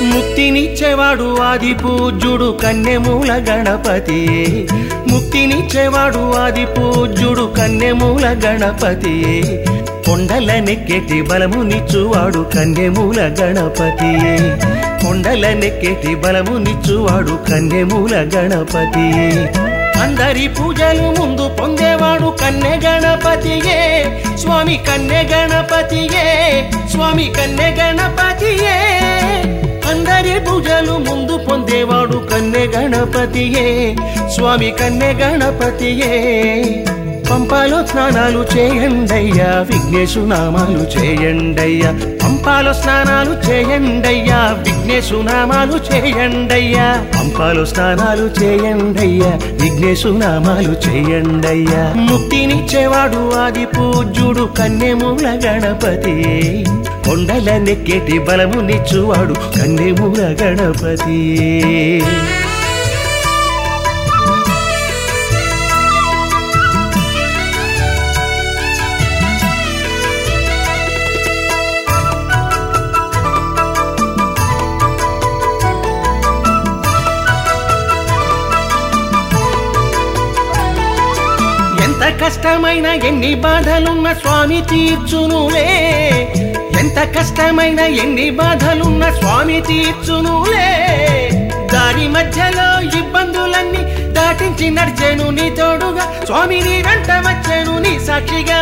ముక్తినిచ్చేవాడు ఆది పూజ్యుడు కన్నెమూల గణపతియే ముక్తినిచ్చేవాడు ఆది పూజ్యుడు కన్నెమూల గణపతియే కొండలనెక్కేటి బలమునిచ్చువాడు కన్నెమూల గణపతియే కొండలనెక్కేటి బలమునిచ్చువాడు కన్నెమూల గణపతియే అందరి పూజలు ముందు పొందేవాడు కన్నె గణపతియే స్వామి కన్నె గణపతియే స్వామి కన్నె గణపతియే అందరి పూజలు ముందు పొందేవాడు కన్నె గణపతియే స్వామి కన్నె గణపతియే పంపాలో స్నానాలు చేయండయ్యా విఘ్నేశు నామాలు చేయండయ్యా పంపాలో స్నానాలు చేయండయ్యా విఘ్నేశు నామాలు చేయండయ్యా పంపాలో స్నానాలు చేయండయ్యా విఘ్నేశు నామాలు చేయండయ్యా ముక్తినిచ్చేవాడు ఆది పూజ్యుడు కన్నెమూల గణపతియే కొండలనెక్కేటి బలమునిచ్చువాడు కన్నెమూల గణపతియే ఎంత కష్టమైన ఎన్ని బాధలున్న స్వామి తీర్చునులే ఎంత కష్టమైన ఎన్ని బాధలున్న స్వామి తీర్చునులే దారి మధ్యలో ఇబ్బందులన్నీ దాటించి నడిచెను నీ తోడుగా స్వామి నీ వెంట వచ్చెను నీ సాక్షిగా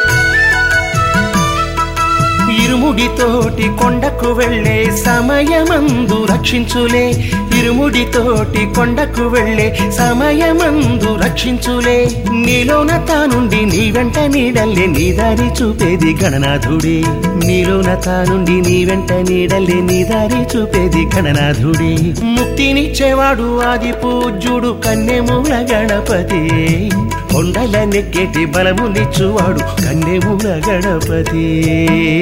ఇరుముడితోటి కొండకు వెళ్ళే సమయమందు రక్షించులే ఇరుముడితోటి కొండకు వెళ్ళే సమయమందు రక్షించులే నీలోన తానుండి నీ వెంట నీడల్లే నీ దారి చూపేది గణనాథుడే నీలోన తానుండి నీ వెంట నీడల్లే నీ దారి చూపేది గణనాథుడే ముక్తినిచ్చేవాడు ఆది పూజ్యుడు కన్నెమూల గణపతియే కొండలనెక్కేటి బలమునిచ్చువాడు కన్నెమూల గణపతియే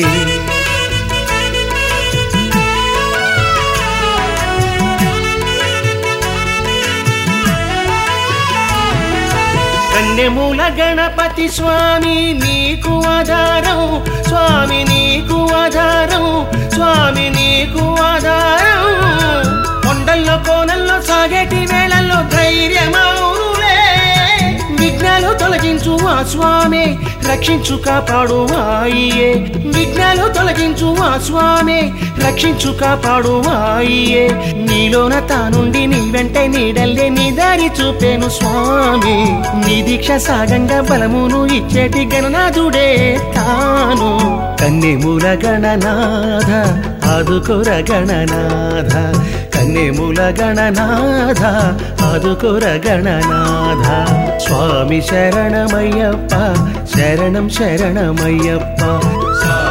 కన్నెమూల గణపతి స్వామి నీకు ఆధారం స్వామి నీకు ఆధారం స్వామి నీకు ఆధారం కొండల్లో కోనల్లో సాగేటి వేళల్లో ధైర్యమౌనులే విఘ్నాలు తొలగించు ఆ స్వామి రక్షించు కాపాడు ఆయియే విఘ్నాలు తొలగించు ఆ స్వామి రక్షించు కాపాడు ఆయియే నీలోన తానుండి నీ వెంట నీడల్లే నీ దారి చూపేను స్వామి నీ దీక్ష సాగంగా బలమును ఇచ్చేటి గణనాథుడే తాను కన్నెమూల గణనాథ ఆదుకోర గణనాథ కన్నెమూల గణనాథ ఆదుకోర గణనాథ స్వామి శరణమయ్యప్ప శరణం శరణమయ్యప్ప